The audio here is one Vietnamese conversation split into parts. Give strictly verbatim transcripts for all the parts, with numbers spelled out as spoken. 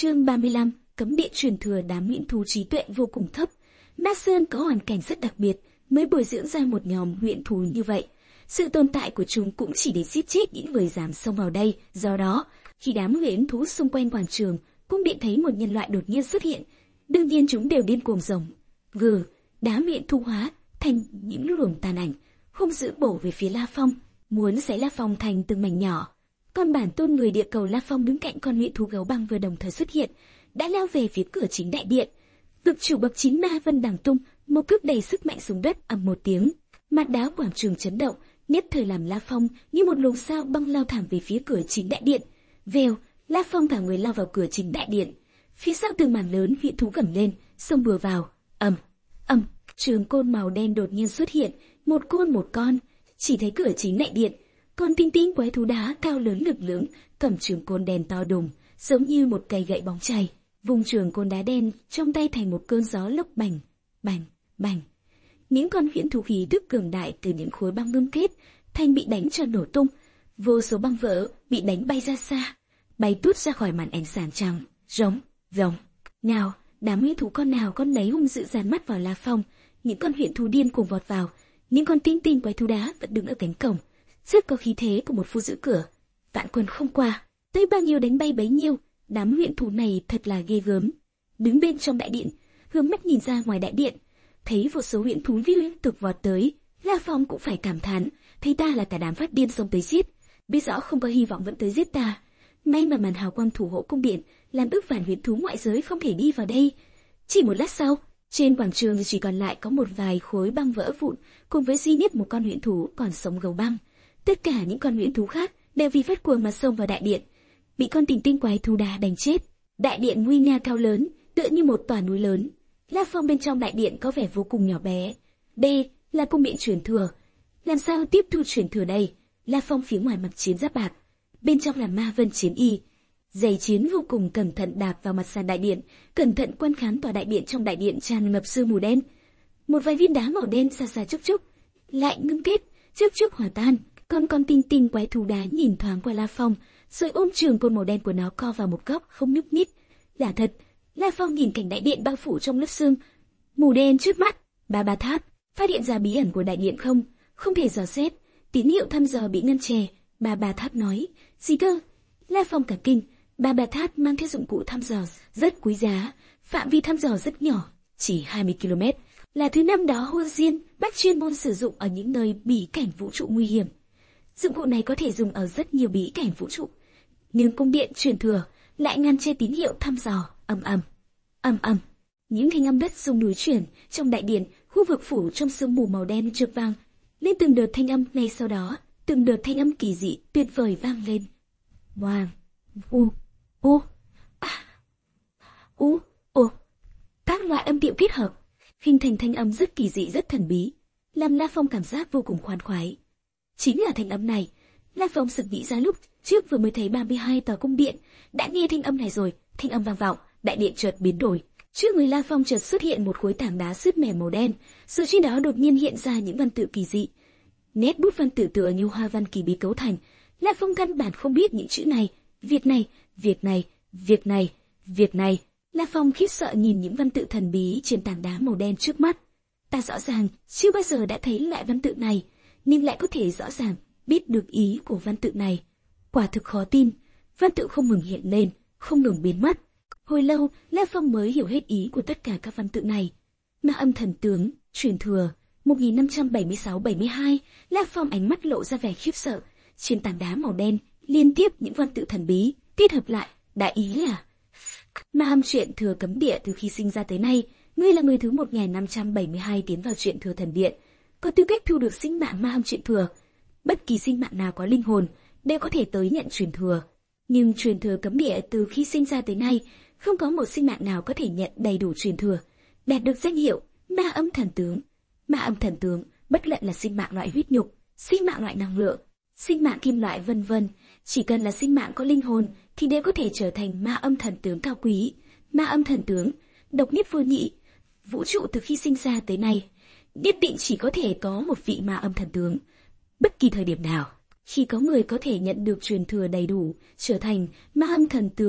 Chương ba mươi lăm, cấm địa truyền thừa đám huyễn thú trí tuệ vô cùng thấp. Ma Sơn có hoàn cảnh rất đặc biệt, mới bồi dưỡng ra một nhóm huyễn thú như vậy. Sự tồn tại của chúng cũng chỉ để giết chết những người dám xông vào đây. Do đó, khi đám huyễn thú xung quanh quảng trường, cung điện thấy một nhân loại đột nhiên xuất hiện, đương nhiên chúng đều điên cuồng rồng gừ. Đám huyễn thú hóa thành những luồng tàn ảnh, hung dữ bổ về phía La Phong, muốn xé La Phong thành từng mảnh nhỏ. Còn bản tôn người địa cầu La Phong đứng cạnh con huyễn thú gấu băng vừa đồng thời xuất hiện, đã leo về phía cửa chính đại điện. Vực chủ bậc chín ma vân đằng tung, một cước đầy sức mạnh xuống đất, ầm một tiếng, mặt đá quảng trường chấn động, nhất thời làm La Phong như một luồng sao băng lao thẳng về phía cửa chính đại điện. Vèo, La Phong thả người lao vào cửa chính đại điện. Phía sau tường màn lớn huyễn thú gầm lên, xông bừa vào. ầm, ầm, trường côn màu đen đột nhiên xuất hiện, một côn một con. Chỉ thấy cửa chính đại điện, con tinh tinh quái thú đá cao lớn lực lưỡng, cầm trường côn đen to đùng, giống như một cây gậy bóng chày, vùng trường côn đá đen trong tay thành một cơn gió lốc bành, bành, bành. Những con huyễn thú khí tức cường đại từ những khối băng ngưng kết thành bị đánh cho nổ tung, vô số băng vỡ bị đánh bay ra xa, bay tút ra khỏi màn ánh sáng trắng, rống, rống. Nào, đám huyễn thú con nào con nấy hung dữ dán mắt vào La Phong, những con huyễn thú điên cuồng vọt vào, những con tinh tinh quái thú đá vẫn đứng ở cánh cổng, rất có khí thế của một phu giữ cửa. Vạn quân không qua, tới bao nhiêu đánh bay bấy nhiêu. Đám huyễn thú này thật là ghê gớm. Đứng bên trong đại điện, hướng mắt nhìn ra ngoài đại điện, thấy vô số huyễn thú liên tục vọt tới, La Phong cũng phải cảm thán, thấy ta là cả đám phát điên xông tới giết, biết rõ không có hy vọng vẫn tới giết ta. May mà màn hào quang thủ hộ cung điện làm ức vạn huyễn thú ngoại giới không thể đi vào đây. Chỉ một lát sau, trên quảng trường chỉ còn lại có một vài khối băng vỡ vụn, cùng với duy nhất một con huyễn thú còn sống gấu băng. Tất cả những con huyễn thú khác đều vì phát cuồng mà xông vào đại điện, bị con tinh tinh quái thú đá đánh chết. Đại điện nguy nga cao lớn, tựa như một tòa núi lớn. La Phong bên trong đại điện có vẻ vô cùng nhỏ bé. Đây là cung điện truyền thừa, làm sao tiếp thu truyền thừa đây? La Phong phía ngoài mặc chiến giáp bạc, bên trong là ma vân chiến y, giày chiến vô cùng cẩn thận đạp vào mặt sàn đại điện, cẩn thận quan khán tòa đại điện. Trong đại điện tràn ngập sương mù đen, một vài viên đá màu đen xa xa chốc chốc lại ngưng kết, chốc chốc hòa tan. Con con tinh tinh quái thú đá nhìn thoáng qua La Phong, rồi ôm trường côn màu đen của nó co vào một góc không nhúc nhích. Là thật, La Phong nhìn cảnh đại điện bao phủ trong lớp sương mù đen trước mắt. Ba Ba Tháp phát hiện ra bí ẩn của đại điện không, không thể dò xét, tín hiệu thăm dò bị ngăn chè. Ba Ba Tháp nói, gì cơ? La Phong cả kinh. Ba Ba Tháp mang theo dụng cụ thăm dò rất quý giá, phạm vi thăm dò rất nhỏ, chỉ hai mươi ki lô mét, là thứ năm đó Hồ Diên Bách chuyên môn sử dụng ở những nơi bí cảnh vũ trụ nguy hiểm. Dụng cụ này có thể dùng ở rất nhiều bí cảnh vũ trụ, nhưng cung điện truyền thừa lại ngăn che tín hiệu thăm dò. Ầm ầm, ầm ầm, những thanh âm đất rung núi chuyển trong đại điện, khu vực phủ trong sương mù màu đen chợt vang lên từng đợt thanh âm. Ngay sau đó, từng đợt thanh âm kỳ dị tuyệt vời vang lên. Oang, u, u, a, u, o, các loại âm điệu kết hợp, hình thành thanh âm rất kỳ dị, rất thần bí, làm La Phong cảm giác vô cùng khoan khoái. Chính là thanh âm này, La Phong sực nghĩ ra lúc trước vừa mới thấy ba mươi hai tòa cung điện, đã nghe thanh âm này rồi. Thanh âm vang vọng, đại điện chợt biến đổi. Trước người La Phong chợt xuất hiện một khối tảng đá sứt mẻ màu đen, sự trên đó đột nhiên hiện ra những văn tự kỳ dị. Nét bút văn tự tựa như hoa văn kỳ bí cấu thành. La Phong căn bản không biết những chữ này. Việc này, việc này, việc này, việc này. La Phong khiếp sợ nhìn những văn tự thần bí trên tảng đá màu đen trước mắt. Ta rõ ràng chưa bao giờ đã thấy loại văn tự này, nhưng lại có thể rõ ràng biết được ý của văn tự này. Quả thực khó tin. Văn tự không ngừng hiện lên, không ngừng biến mất. Hồi lâu, La Phong mới hiểu hết ý của tất cả các văn tự này. Ma âm thần tướng, truyền thừa, một nghìn năm trăm bảy mươi sáu bảy mươi hai. La Phong ánh mắt lộ ra vẻ khiếp sợ. Trên tảng đá màu đen, liên tiếp những văn tự thần bí kết hợp lại, đại ý là: Ma âm truyện thừa cấm địa, từ khi sinh ra tới nay, ngươi là người thứ một nghìn năm trăm bảy mươi hai tiến vào truyện thừa thần điện, có tư cách thu được sinh mạng ma âm truyện thừa. Bất kỳ sinh mạng nào có linh hồn đều có thể tới nhận truyền thừa, nhưng truyền thừa cấm địa từ khi sinh ra tới nay, không có một sinh mạng nào có thể nhận đầy đủ truyền thừa, đạt được danh hiệu ma âm thần tướng. Ma âm thần tướng bất luận là sinh mạng loại huyết nhục, sinh mạng loại năng lượng, sinh mạng kim loại vân vân, chỉ cần là sinh mạng có linh hồn thì đều có thể trở thành ma âm thần tướng cao quý. Ma âm thần tướng độc nhất vô nhị, vũ trụ từ khi sinh ra tới nay nhất định chỉ có thể có một vị ma âm thần tướng. Bất kỳ thời điểm nào, khi có người có thể nhận được truyền thừa đầy đủ, trở thành ma âm thần tướng,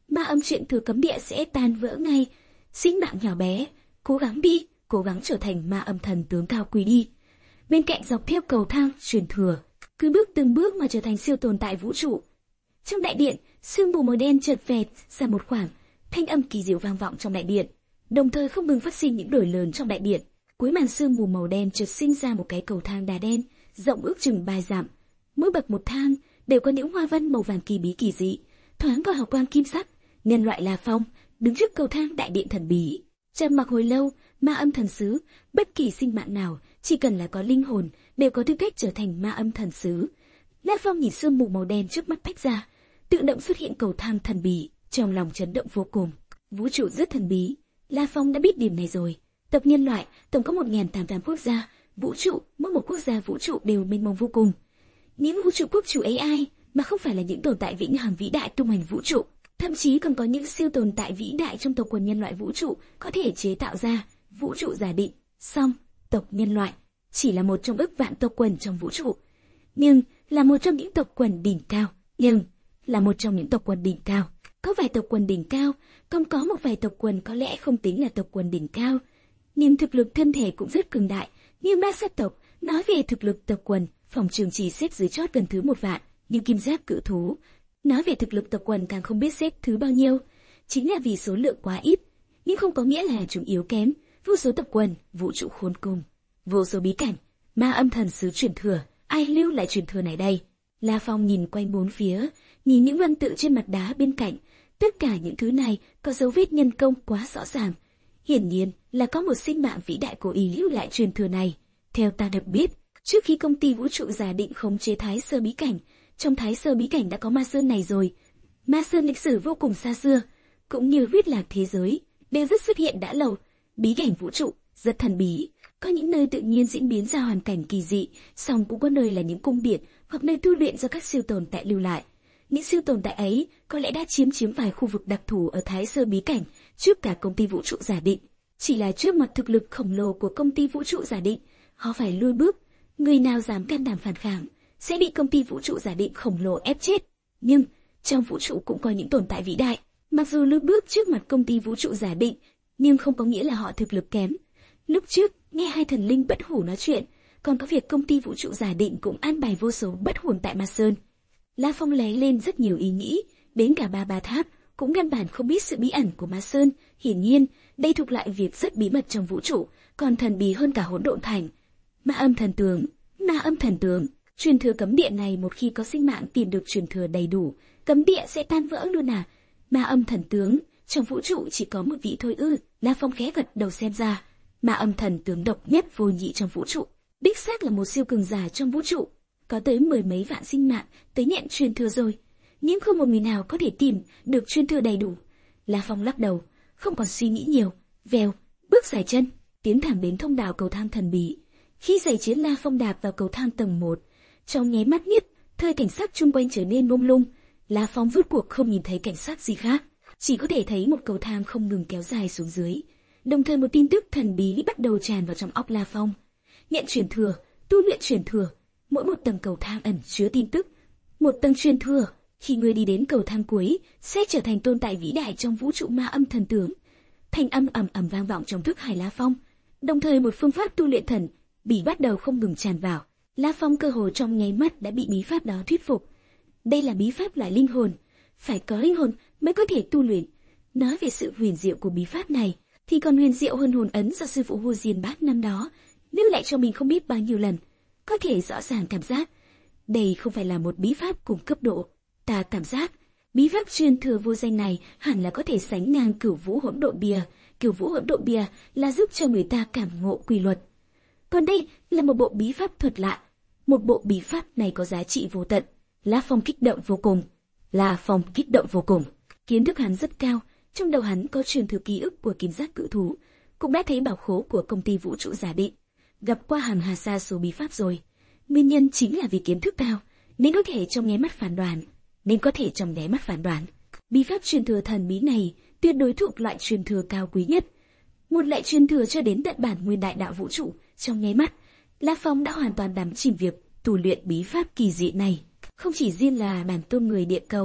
ma âm truyền thừa cấm địa sẽ tan vỡ ngay. Sinh mạng nhỏ bé, cố gắng đi, cố gắng trở thành ma âm thần tướng cao quý đi. Bên cạnh dọc theo cầu thang truyền thừa, cứ bước từng bước mà trở thành siêu tồn tại vũ trụ. Trong đại điện, sương mù màu đen chợt vẹt ra một khoảng, thanh âm kỳ diệu vang vọng trong đại điện, đồng thời không ngừng phát sinh những đổi lớn trong đại điện. Cuối màn sương mù màu đen chợt sinh ra một cái cầu thang đá đen, rộng ước chừng ba dặm. Mỗi bậc một thang đều có những hoa văn màu vàng kỳ bí kỳ dị, thoáng có hào quang kim sắc. Nhân loại La Phong đứng trước cầu thang đại điện thần bí, trầm mặc hồi lâu. Ma âm thần sứ, bất kỳ sinh mạng nào chỉ cần là có linh hồn đều có tư cách trở thành ma âm thần sứ. La Phong nhìn sương mù màu đen trước mắt tách ra, tự động xuất hiện cầu thang thần bí, trong lòng chấn động vô cùng. Vũ trụ rất thần bí, La Phong đã biết điểm này rồi. Tộc nhân loại tổng có một nghìn tám trăm quốc gia, vũ trụ, mỗi một quốc gia vũ trụ đều mênh mông vô cùng. Những vũ trụ quốc chủ a i mà không phải là những tồn tại vĩnh hằng vĩ đại tung hành vũ trụ, thậm chí còn có những siêu tồn tại vĩ đại trong tộc quần nhân loại vũ trụ có thể chế tạo ra vũ trụ giả định. Song tộc nhân loại chỉ là một trong ức vạn tộc quần trong vũ trụ, nhưng là một trong những tộc quần đỉnh cao, nhưng là một trong những tộc quần đỉnh cao. Có vài tộc quần đỉnh cao, còn có một vài tộc quần có lẽ không tính là tộc quần đỉnh cao, nhưng thực lực thân thể cũng rất cường đại. Như ma sát tộc, nói về thực lực tộc quần, phòng trường chỉ xếp dưới chót gần thứ một vạn, nhưng kim giác cự thú nói về thực lực tộc quần càng không biết xếp thứ bao nhiêu, chính là vì số lượng quá ít, nhưng không có nghĩa là chúng yếu kém. Vô số tộc quần, vũ trụ khôn cùng, vô số bí cảnh, ma âm thần sứ truyền thừa, ai lưu lại truyền thừa này đây? La Phong nhìn quanh bốn phía, nhìn những văn tự trên mặt đá bên cạnh, tất cả những thứ này có dấu vết nhân công quá rõ ràng. Hiển nhiên là có một sinh mạng vĩ đại cố ý lưu lại truyền thừa này. Theo ta được biết, trước khi công ty vũ trụ giả định khống chế Thái Sơ bí cảnh, trong Thái Sơ bí cảnh đã có ma sơn này rồi. Ma sơn lịch sử vô cùng xa xưa, cũng như huyết lạc thế giới, đều rất xuất hiện đã lâu. Bí cảnh vũ trụ rất thần bí, có những nơi tự nhiên diễn biến ra hoàn cảnh kỳ dị, song cũng có nơi là những cung điện hoặc nơi tu luyện do các siêu tồn tại lưu lại. Những siêu tồn tại ấy có lẽ đã chiếm chiếm vài khu vực đặc thù ở Thái Sơ bí cảnh trước cả công ty vũ trụ giả định. Chỉ là trước mặt thực lực khổng lồ của công ty vũ trụ giả định, họ phải lùi bước. Người nào dám can đảm phản kháng sẽ bị công ty vũ trụ giả định khổng lồ ép chết. Nhưng trong vũ trụ cũng có những tồn tại vĩ đại, mặc dù lùi bước trước mặt công ty vũ trụ giả định, nhưng không có nghĩa là họ thực lực kém. Lúc trước nghe hai thần linh bất hủ nói chuyện, còn có việc công ty vũ trụ giả định cũng an bài vô số bất hồn tại Ma Sơn. La Phong lóe lên rất nhiều ý nghĩ, đến cả ba ba tháp cũng căn bản không biết sự bí ẩn của Ma Sơn. Hiển nhiên đây thuộc lại việc rất bí mật trong vũ trụ, còn thần bí hơn cả hỗn độn thành. Ma âm thần tướng, ma âm thần tướng, truyền thừa cấm địa này một khi có sinh mạng tìm được truyền thừa đầy đủ, cấm địa sẽ tan vỡ luôn à? Ma âm thần tướng, trong vũ trụ chỉ có một vị thôi ư? La Phong khẽ gật đầu xem ra, ma âm thần tướng độc nhất vô nhị trong vũ trụ, đích xác là một siêu cường giả trong vũ trụ, có tới mười mấy vạn sinh mạng tới nhận truyền thừa rồi, nhưng không một người nào có thể tìm được truyền thừa đầy đủ. La Phong lắc đầu, không còn suy nghĩ nhiều, vèo, bước dài chân, tiến thẳng đến thông đạo cầu thang thần bí. Khi giày chiến La Phong đạp vào cầu thang tầng một, trong nháy mắt nhất, thời cảnh sắc chung quanh trở nên mông lung. La Phong rốt cuộc không nhìn thấy cảnh sắc gì khác, chỉ có thể thấy một cầu thang không ngừng kéo dài xuống dưới. Đồng thời một tin tức thần bí bắt đầu tràn vào trong óc La Phong. Nhận truyền thừa, tu luyện truyền thừa, mỗi một tầng cầu thang ẩn chứa tin tức. Một tầng truyền thừa, khi ngươi đi đến cầu thang cuối, sẽ trở thành tồn tại vĩ đại trong vũ trụ ma âm thần tướng. Thanh âm ầm ầm vang vọng trong thức hải La Phong. Đồng thời một phương pháp tu luyện thần bí bắt đầu không ngừng tràn vào. La Phong cơ hồ trong nháy mắt đã bị bí pháp đó thuyết phục. Đây là bí pháp loại linh hồn, phải có linh hồn mới có thể tu luyện. Nói về sự huyền diệu của bí pháp này, thì còn huyền diệu hơn hồn ấn do sư phụ Vô Diên Bác năm đó lưu lại cho mình không biết bao nhiêu lần. Có thể rõ ràng cảm giác đây không phải là một bí pháp cùng cấp độ. Ta cảm giác bí pháp truyền thừa vô danh này hẳn là có thể sánh ngang Cửu Vũ Hỗn Độn Bìa. Cửu Vũ Hỗn Độn Bìa là giúp cho người ta cảm ngộ quy luật, còn đây là một bộ bí pháp thuật lạ. Một bộ bí pháp này có giá trị vô tận. La Phong kích động vô cùng. La Phong kích động vô cùng. Kiến thức hắn rất cao, trong đầu hắn có truyền thừa ký ức của kim giác cự thú, cũng đã thấy bảo khố của công ty vũ trụ giả định, gặp qua hàng hà sa số bí pháp rồi. Nguyên nhân chính là vì kiến thức cao, nên có thể trong nháy mắt phán đoán, nên có thể trong nháy mắt phán đoán. Bí pháp truyền thừa thần bí này tuyệt đối thuộc loại truyền thừa cao quý nhất, một loại truyền thừa cho đến tận bản nguyên đại đạo vũ trụ. Trong nháy mắt, La Phong đã hoàn toàn đắm chìm việc tu luyện bí pháp kỳ dị này. Không chỉ riêng là bản tôn người địa cầu,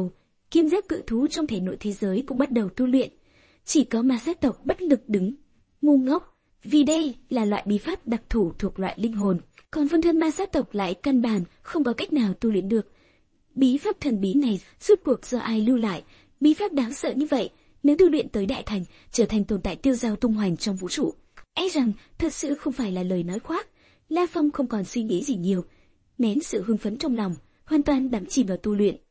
Kim giáp cự thú trong thể nội thế giới cũng bắt đầu tu luyện. Chỉ có ma sát tộc bất lực đứng, ngu ngốc, vì đây là loại bí pháp đặc thù thuộc loại linh hồn, còn phân thân ma sát tộc lại căn bản không có cách nào tu luyện được. Bí pháp thần bí này rốt cuộc do ai lưu lại? Bí pháp đáng sợ như vậy, nếu tu luyện tới đại thành, trở thành tồn tại tiêu dao tung hoành trong vũ trụ, e rằng thật sự không phải là lời nói khoác. La Phong không còn suy nghĩ gì nhiều, nén sự hưng phấn trong lòng, hoàn toàn đắm chìm vào tu luyện.